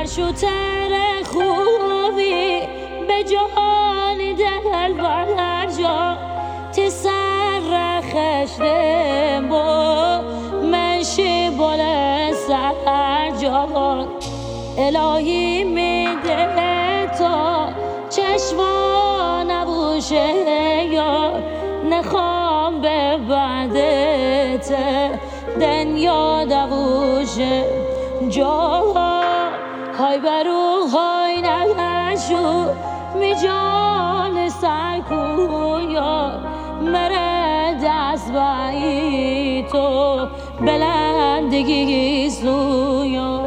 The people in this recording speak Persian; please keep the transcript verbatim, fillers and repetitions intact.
مشوتر خوبی به جان دل برجا تسر خشتم با منشی بال سر جان الهی میده تا چشما نبوشه یا نخوام به بعدت دنیا دبوشه جا های برو های نشو می جان سرکویا مره دست بایی تو بلندگی سویا